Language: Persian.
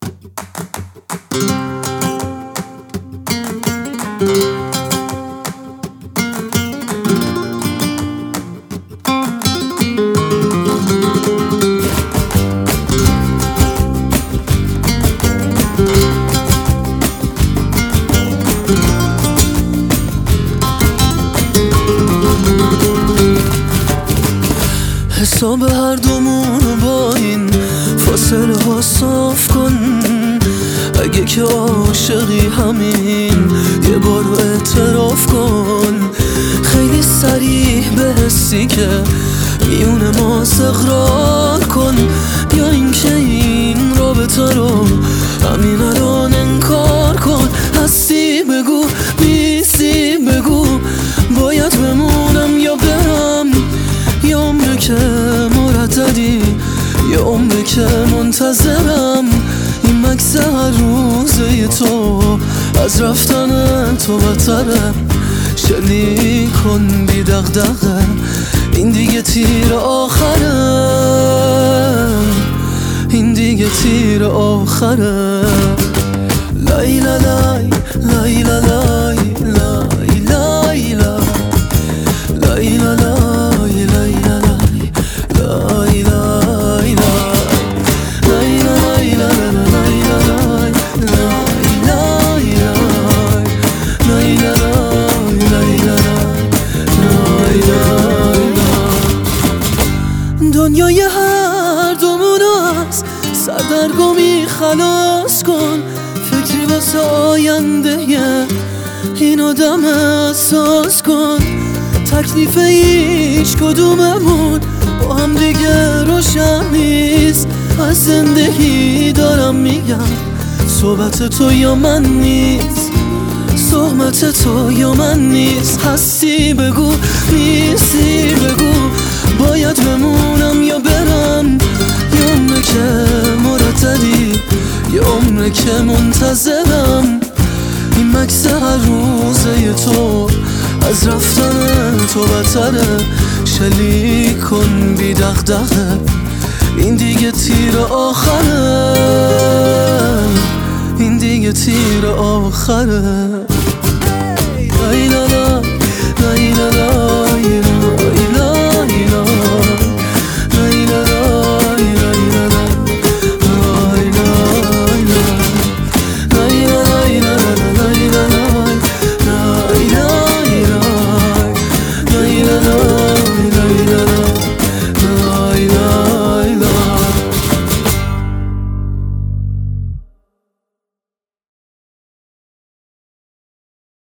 حساب هر دومون با این فاصله ها صاف کن. اگه که عاشقی همین یه بار اعتراف کن. خیلی صریح به حسی که میونه ما اقرار کن. یا اینکه این رابطه رو همین الان انکار کن. هستی بگو، نیستی بگو، باید بمونم یا برم. یه عمره که مرددی، یه عمره که منتظرم. این مکس هر روزه تو از رفتن تو بتره. شلیک کن بی دغدغه، این دیگه تیر آخره. این دیگه تیر آخره. لای لای لای لای لای لای لای لای لای لای دنیای هر دومون از سردرگمی خلاص کن. فکری واسه آینده این آدم احساس کن. تکلیف هیچ کدوممون با هم دیگه روشن نیست. از زندگی دارم میگم صحبت تو یا من نیست. صحبت تو یا من نیست. هستی بگو، نیستی بگو، باید بمونم یا برم. یه عمره که مرددی، یه عمره که منتظرم. این مکس هر روزه تو از رفتن تو بتره. شلیک کن بی دغدغه، این دیگه تیر آخره. این دیگه تیر آخره.